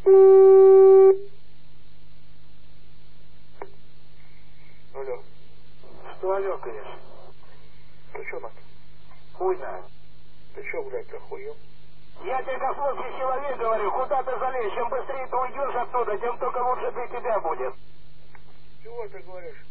Алло. Что алло, конечно? Ты чё так? Хуй знает. Ты чё, блядь, охуел? Я тебе как ловкий человек говорю, куда ты залезешь, чем быстрее ты уйдешь оттуда, тем только лучше для тебя будет. Чего ты говоришь?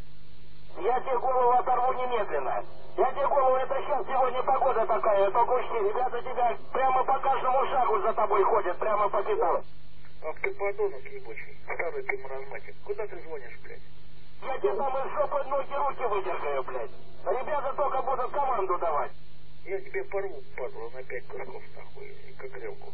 Я тебе голову оторву немедленно. Я тебе голову, это сейчас сегодня погода такая, только учти, ребята тебя прямо по каждому шагу за тобой ходят, прямо по пятам. Ах ты подонок ебучий, старый ты маразматик. Куда ты звонишь, блядь? Я тебе там из жопы ноги руки выдергаю, блядь. Ребята только будут команду давать. Я тебе порву, падла, на 5 кусков, нахуй, как грелку.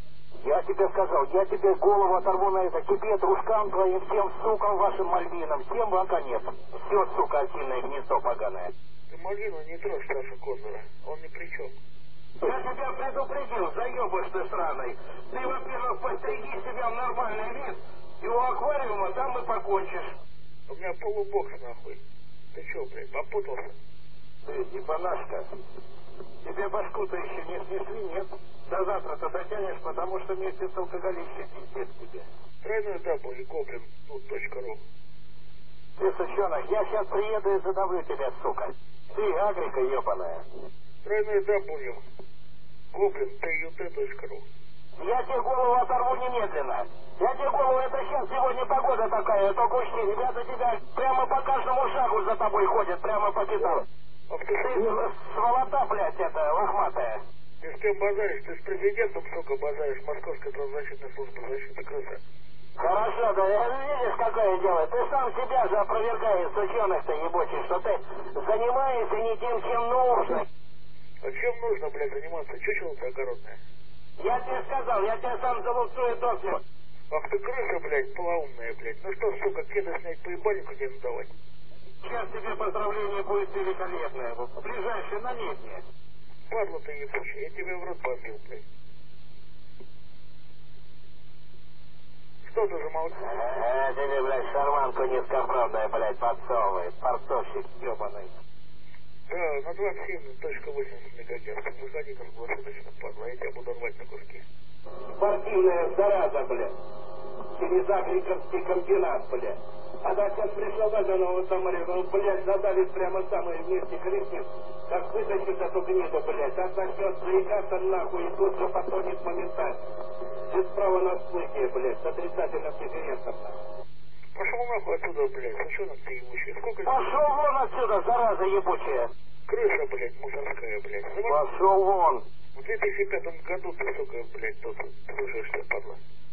Я тебе сказал, я тебе голову оторву на это, тебе, дружкам твоим, всем сукам вашим мальвинам, всем вам конец. Все, сука, осиное гнездо поганое. Ты Малину не трожь, Саша Кондора, он ни при чем. Я тебя предупредил, заебыш ты сраный. Ты, во-первых, постриги себя в нормальный вид, и у аквариума там и покончишь. У меня полубокс, нахуй. Ты чё, блядь, попутался? Ты, ебанашка, тебе башку-то еще не снесли, нет? До завтра-то дотянешь, потому что вместе с алкоголищей пиздец тебе. Тройной W, гоблин, .ру. Ты, сучонок, я сейчас приеду и задавлю тебя, сука. Ты, агрика ебаная. Тройной W, гоблин, TUT.ру. Я тебе голову оторву немедленно. Я тебе голову, это сейчас сегодня погода такая, только учти, ребята тебя прямо по каждому шагу за тобой ходят, прямо по пятам. Ах Ты сволота, блядь, это, лохматая. ты с кем базаришь? Ты с президентом, сука, базаришь, Московская правозащитная служба защиты крыса. Хорошо, да, видишь, какое дело? Ты сам себя же опровергаешь, сучонок-то ебучий, что ты занимаешься не тем, чем нужно. А чем нужно, блядь, заниматься? Чучело-то огородное. Я тебе сказал, я тебя сам залупцую топлю. Ах ты крыса, блядь, полоумная, блядь. Ну что, сука, кеды снять по ебальнику тебе надавать? Сейчас тебе поздравление будет великолепное, ближайшее на летнее. Падла ты ебучая, я тебе в рот бомбил, блядь. Что ты замолчал? Тебе, блядь, шарманку низкопробная, блядь, подсовывает. Фартовщик ебаный. Да, на 27.80 МГц. Выходи круглосуточно, падла, я тебя буду рвать на куски. Спортивная зараза, блядь. Перезагриковский комбинат, блядь. А так как пришел до нового самолета, он, блядь, задавит прямо самое вместе коллектив. Как вытащит эту гниду, блядь, так начнет заикаться нахуй и тут же потонет моментально. Без права на всплытие, блядь, с отрицательным дифференцем. Пошел нахуй отсюда, блядь, сучонок ты ебучий. Сколько... Пошел вон отсюда, зараза ебучая. Крыса, блядь, мусорская, блядь. Пошел вон. В 2005 году ты, сука, блядь, тут слушаешься, падла.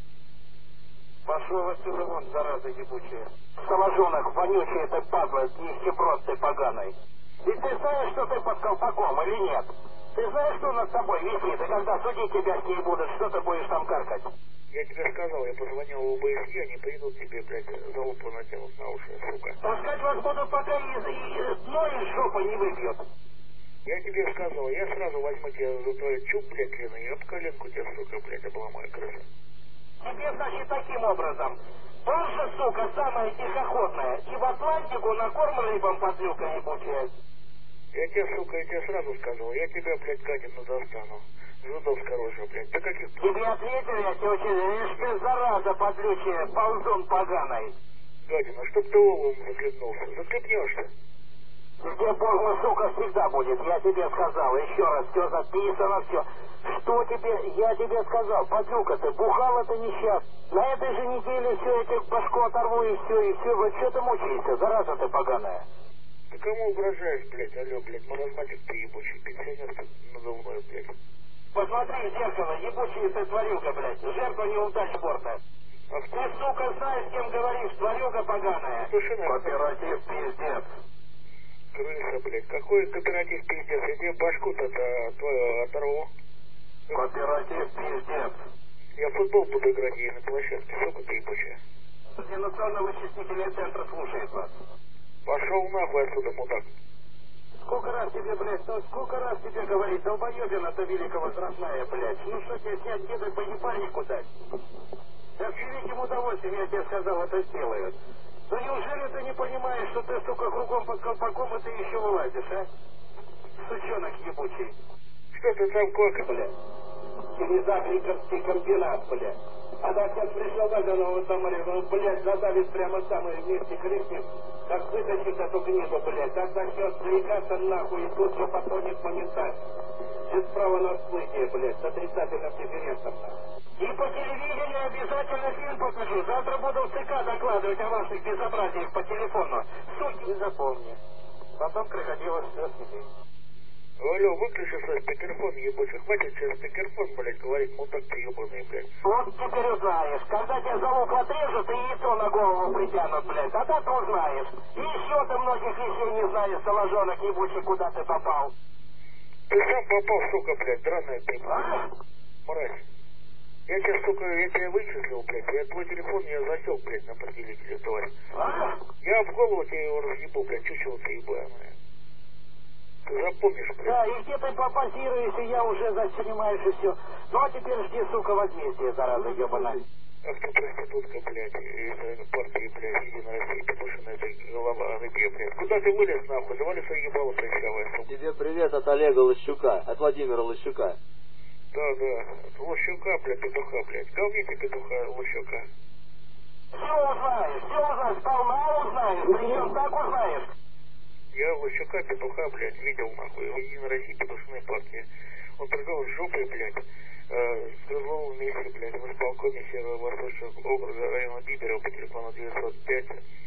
Пошел отсюда вон, зараза ебучая. Соложонок, вонючий это падла, нищеброд ты поганый. И ты знаешь, что ты под колпаком или нет? Ты знаешь, что над тобой висит, и когда судить тебя с ней будут, что ты будешь там каркать? Я тебе сказал, я позвонил в ОБСЕ, они придут тебе, блядь, залупу натянут на уши, сука. Таскать вас будут, пока дно из жопы не выбьют. Я тебе сказал, я сразу возьму тебя за твою чуб, блядь, длинную, и об коленку тебя, сука, блядь, обломаю, крыса. Тебе, значит, таким образом. Тоже, сука, самая тихоходная. И в Атлантику на корм рыбам подлюка ебучая. Я тебе, сука, я тебе сразу сказал, я тебя, блядь, гадину достану. Жидовская рожа, блядь, да каких... Тебе ответили, я тебе очень... Видишь ты, зараза подлючая, ползун поганый. Гадина, чтоб ты оловом заклепнулся, заклепнешься. Тебе Бог, сука, всегда будет, я тебе сказал, еще раз, все записано, все. Что тебе, я тебе сказал, подлюка ты, бухала ты несчаст. На этой же неделе все, я тебе башку оторву и все, вот что ты мучаешься, зараза ты поганая. Ты кому угрожаешь, блядь, алло, блядь, маразматик ты ебучий, пенсионер ты надувной, блядь. Посмотри в зеркало, ебучий ты тварюга, блядь, жертва неудач спорта. Ах Ты, сука, знаешь, с кем говоришь, тварюга поганая. слушай, Кооператив пиздец. крыса, блядь, какой кооператив пиздец, я тебе башку-то твою оторву. Кооператив пиздец. Я в футбол буду играть ей на площадке, сука ты ебучая. Координационно-вычислительный центр слушает вас. Пошел нахуй отсюда, мудак. Сколько раз тебе, блядь, ну сколько раз тебе говорить, долбоебина-то великовозрастная, блядь. Ну что тебе снять деда по ебальнику дать? Да с великим удовольствием, я тебе сказал, это сделают. Ну неужели ты не понимаешь, что ты, сука, кругом под колпаком, и ты еще вылазишь, а? Сучонок ебучий. Что ты там, кока? Блядь. Перезагриковский комбинат, блядь. А так сейчас пришел вагонового самореза, блядь, задавит прямо самое вместе крикнет, как вытащит эту гниду, блядь, так начнет плеваться нахуй и тут же потонет моментально. Без права на всплытие, блядь, с отрицательным дифференцем. И по телевидению обязательно фильм покажу. Завтра буду в ЦК докладывать о ваших безобразиях по телефону. Суть не запомни. Потом крокодила все себе. Алло, выключи свой спикерфон, ебучий. Хватит через спикерфон, блядь, говорить, мудак ты ебаный, блядь. Вот теперь узнаешь. Когда тебя за ухо отрежут и яйцо на голову притянут, блядь, тогда ты узнаешь. И еще ты многих вещей не знаешь, соложонок ебучий, куда ты попал. Ты сам попал, сука, блядь, драная ты. А? Мразь. Я тебя, сука, я тебя вычислил, блядь. Я твой телефон я засек, блядь, на определителе, тварь. А? Я в голову тебе его разъебу, блядь, чучело ты ебаная. Ты запомнишь, блядь. Да, и где ты попозируешь, и я уже занимаюсь и все. Ну а теперь жди, сука, возмездие, зараза ебаная. Ах ты проститутка, блядь, из партии, блядь, Единой России, петушиная эта голова, рыбья, блядь. Куда ты вылез, нахуй? Завали свое ебало прищавое, сука. Тебе привет от Олега Лощука, от Владимира Лощука. Да, от Лощука, блядь, петуха, блядь. Говните петуха, Лощука. Все узнаешь, сполна узнаешь, причем так узнаешь. Я Лощука, петуха, блядь, видел, нахуй, в Единой России, петушиной партии. Он торговал с жопой, блядь, с Грызловым вместе, блядь, в исполкоме Северо-Восточного округа района Биберева по телефону 905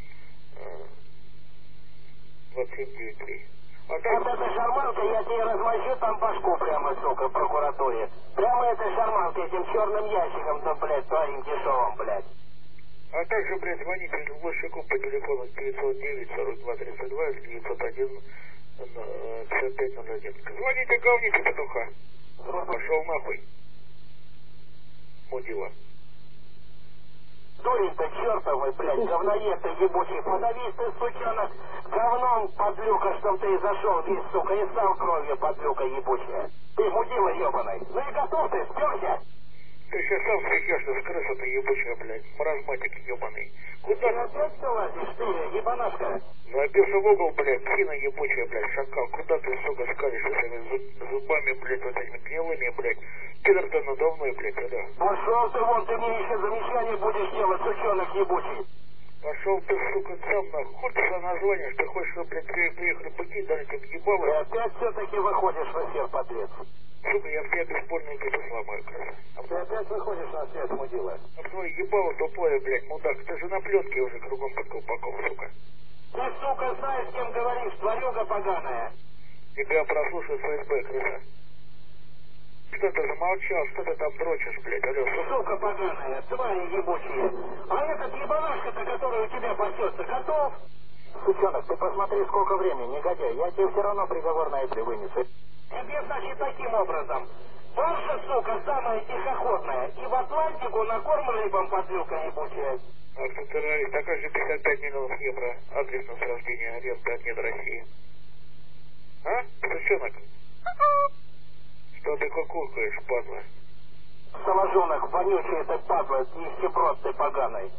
2793. А так... Вот эта шарманка, я тебе размочу там башку прямо, сука, в прокуратуре. Прямо этой шарманкой, этим черным ящиком, да, блядь, твоим дешевым, блядь. А также, блядь, звоните Лощуку по телефону 909 42 32 или 901 5501. Звоните, говните петуха. Пошел нахуй. Мудила. Дурень-то чертовый, блядь, говноед ты ебучий. Подавись ты, сучонок, говном, подлюка, чтоб ты и зашел весь, сука, и сам кровью, подлюка ебучая. Ты мудила ебаный. Ну и готов ты, сперся. Ты сейчас сам свихешься с крыса, ты ебучая, блядь, маразматик ебаный. Ты Куда опять что лазишь, ты, ебанашка? забился в угол, блядь, псина ебучая, блядь, шакал. Куда ты, сука, скалишь своими зубами, блядь, вот этими гнилыми, блядь. Пидор-то надувной, блядь, алло. Пошел ты вон, ты мне еще замечание будешь делать, сучонок ебучий. Пошел ты, сука, сам нахуй. Хоть за название, что хочешь, чтобы, блядь, приехали пути, дали тебе Ты ебало. опять все-таки выходишь в эфир, подлец. Сука, я в тебя бесспорно гипс сломаю, крыса. Ты опять выходишь на свет, мудила. А твое ебало тупое, блядь, мудак. Ты же на плетке уже кругом под колпаком, сука. Ты, сука, знаешь, с кем говоришь, тварюга поганая. Тебя прослушает ФСБ, крыса. Что ты замолчал, что ты там дрочишь, блядь, алло, сука. Сука поганая, твари ебучие. А этот ебанашка-то, который у тебя пасется, готов? Сучонок, ты посмотри, сколько времени, негодяй. Я тебе все равно приговор на это вынесу. Тебе, значит, таким образом. Баржа, сука, самая тихоходная. И в Атлантику на корм рыбам подлюка ебучая. Автотеррорист, такой же 55 миллионов евро. Адрес насаждения, аренда от НЕД России. А, сучонок? Что ты кукукаешь, падла? Соложонок, вонючий ты, падла, нищеброд ты поганый.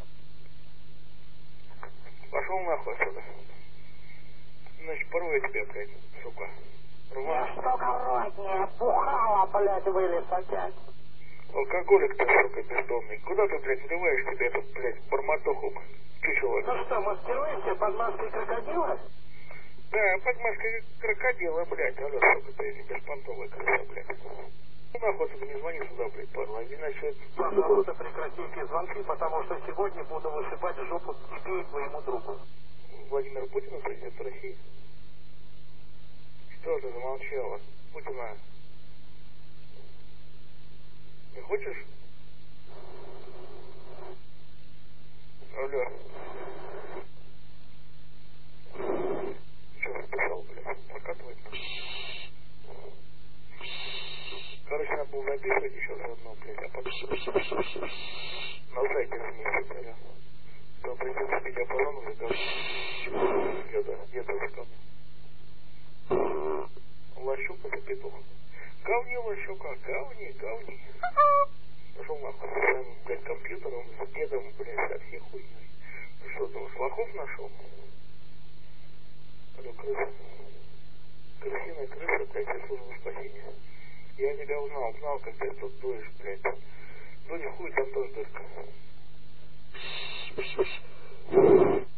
Пошел нахуй отсюда. Значит, порву я тебя, блядь, сука. Я что, голоднее, пухала, блядь, вылез опять. Алкоголик ты, сука, бездомный. Куда ты, блядь, вливаешь тебе эту, блядь, бормотуху? Чучело. Ну что, маскируешься под маской крокодила? Да, под маской крокодила, блядь. Алло, сука, ты беспонтовая крыса, блядь. Ну нахуй отсюда не звони сюда, блядь, падла. Иначе... Пожалуйста, прекрати эти звонки, потому что сегодня буду вышибать жопу тебе и твоему другу. Владимир Путин, президент России? Что ты замолчала? Путина. Не хочешь? Алло. Что записал, блядь? Прокатывает нас. Короче, надо было записывать еще заодно, блядь, а потом... На сайте разместить, алло. То придется видеопозону заказать. Где-то заказать. Лощук это петух. Говни Лощука, говни. Пошел нахуй со своим, блядь, компьютером, с дедом, блядь, со всей хуйней. Ты что, думаешь, лохов нашел? Алло, крыса. Крысиная крыса, блядь, из службы спасения. Я тебя узнал, как ты тут дуешь, блядь. Ну не хуй, там тоже дырка. Пш-пш-пш.